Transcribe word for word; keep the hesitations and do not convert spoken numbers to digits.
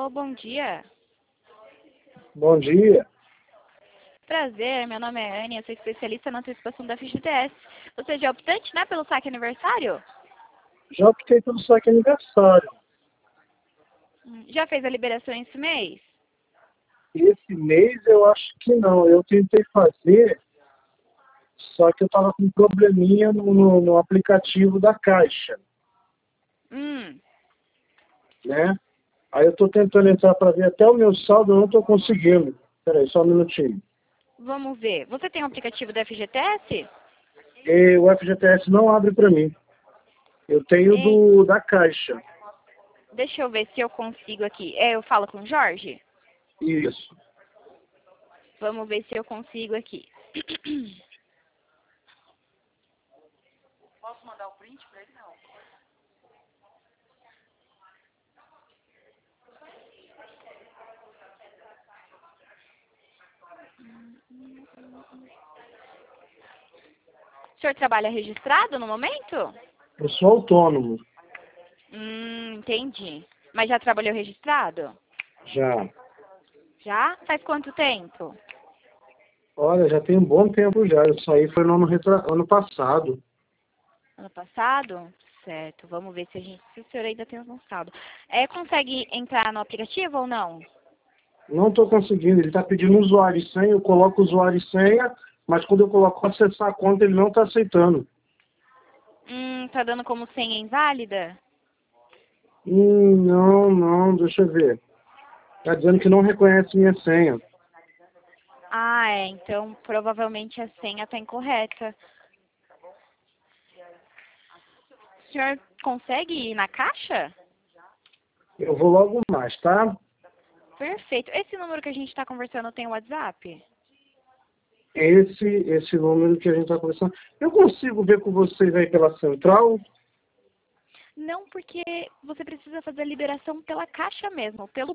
Alô, bom dia. Bom dia. Prazer, meu nome é Anne, eu sou especialista na antecipação da F G T S. Você já é optante, né, pelo saque aniversário? Já optei pelo saque aniversário. Hum, Já fez a liberação esse mês? Esse mês eu acho que não. Eu tentei fazer, só que eu estava com um probleminha no, no, no aplicativo da Caixa, Hum, né? Aí eu estou tentando entrar para ver até o meu saldo, eu não estou conseguindo. Peraí, só um minutinho. vamos ver. Você tem o aplicativo da F G T S? E o F G T S não abre para mim. Eu tenho Ei, do da Caixa. deixa eu ver se eu consigo aqui. É, eu falo com o Jorge? Isso. Vamos ver se eu consigo aqui. Posso mandar o print para ele? Não. O senhor trabalha registrado no momento? Eu sou autônomo. Hum, entendi. Mas já trabalhou registrado? Já. Já? Faz quanto tempo? Olha, já tem um bom tempo já. Eu saí foi no ano, retra... ano passado. Ano passado? Certo, vamos ver se, a gente, se o senhor ainda tem algum saldo. É, consegue entrar no aplicativo ou não? Não estou conseguindo. Ele está pedindo usuário e senha. Eu coloco usuário e senha, mas quando eu coloco acessar a conta, ele não está aceitando. Hum, tá dando como senha inválida? Hum, não, não. Deixa eu ver. Está dizendo que não reconhece minha senha. Ah, é, então provavelmente a senha está incorreta. O senhor consegue ir na caixa? Eu vou logo mais, tá? Perfeito. Esse número que a gente está conversando tem o WhatsApp? Esse, esse número que a gente está conversando. Eu consigo ver com vocês aí pela central? Não, porque você precisa fazer a liberação pela caixa mesmo, pelo